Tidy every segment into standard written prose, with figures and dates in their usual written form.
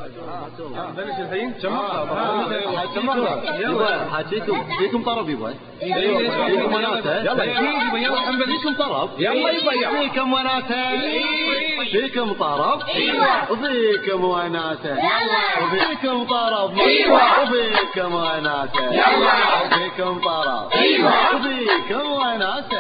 بلش الحين. شمخها يلا حاجيكم طرب يبا. فيكم وناسة. يلا حنبليكم طرب. يلا يبا. فيكم وناسة. فيكم طرب. وفيكم وناسة. وفيكم طرب. وفيكم وناسة. وفيكم طرب. وفيكم وناسة.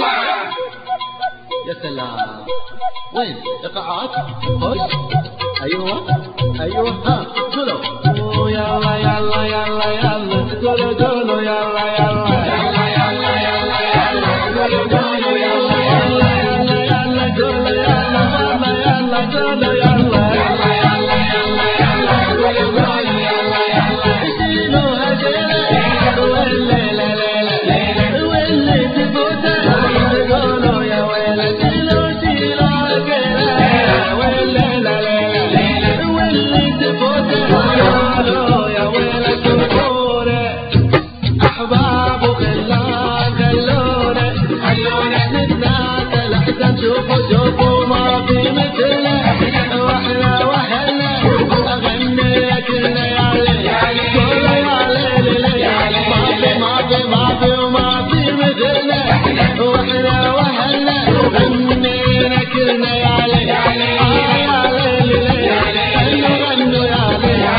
يا سلام. وين ايقاعات؟ خش. ايوه ها قولوا يلا يلا يلا يلا قولوا يلا يلا يلا يلا يلا يلا قولوا يلا يلا يلا يلا قولوا يلا يلا قولوا يلا يلا يلا يلا يلا قولوا يلا يلا شيلوها جيلة والليلة ليلة واللي تفوته قولوا يا ويلة شيلوها جيلة والليلة ليلة واللي تفوته قولوا يا ويلة كبورة أحباب وخلان خلونا نتناسى لحسن شوفوا ما في مثله واحنا وهلا أغني كلنا يا ليل ما في وما في مثله واحنا وهلا غنينا كلنا يا ليل غنوا يا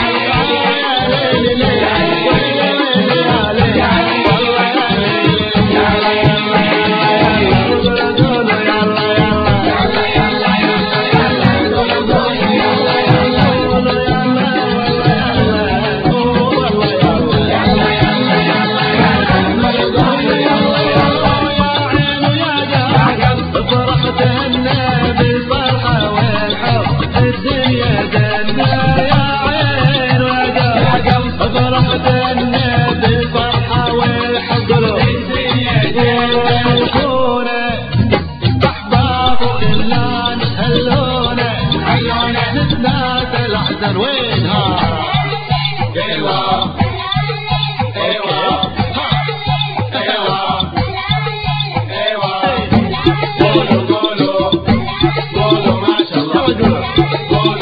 وينها ايوه ايوه ايوه ايوه قولوا ما شاء الله